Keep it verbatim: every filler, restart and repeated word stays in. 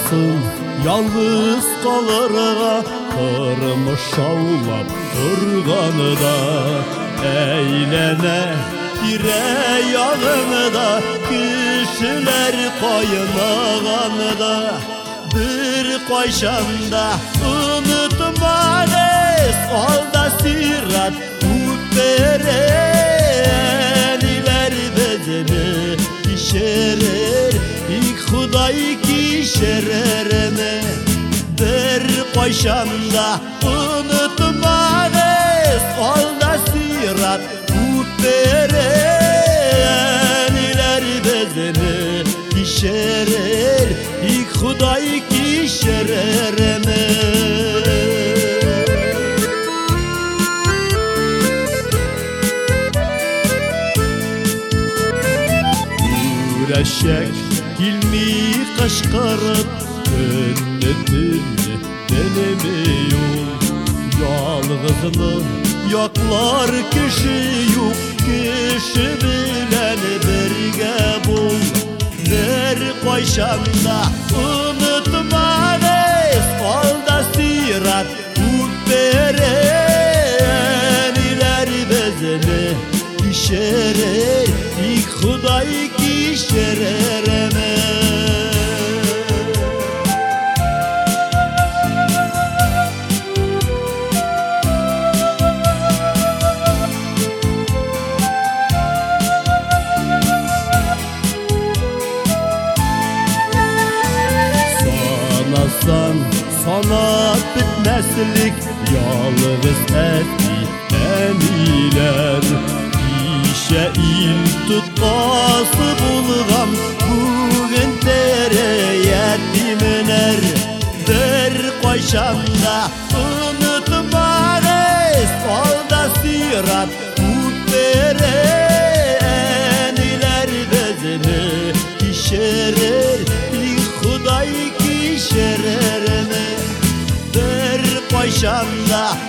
kalsın yalnız kalırga, kırmış şavlap durganı da, eğlene bire yağını da, kişiler kaynağını da, bir koyşanda unutmanes, olda sirat utberen, iler bezeni işerer, ilk Huday kişerereme, bir koyşanda unutmanes, olda sirat utberen, iler bezeni işerer, ilk Huday kişerereme. Eşek ilmi kaşkarıp ünnetini denemiyor, yalğızını yaklar kişi yok, kişi bilen birge bul, bir koyşanda unutmanes, olda sirat utberen, iler bezeni işerer, ilk Huday kişerereme. Sanasan sanat bitmezlik, yalnız etli emiler, İşe il tutması bulgan, bugün tere yetimler, bir koyşanda unutmanes, olda sirat utberen, iler bezeni işerer, ilk Huday kişerereme, bir koyşanda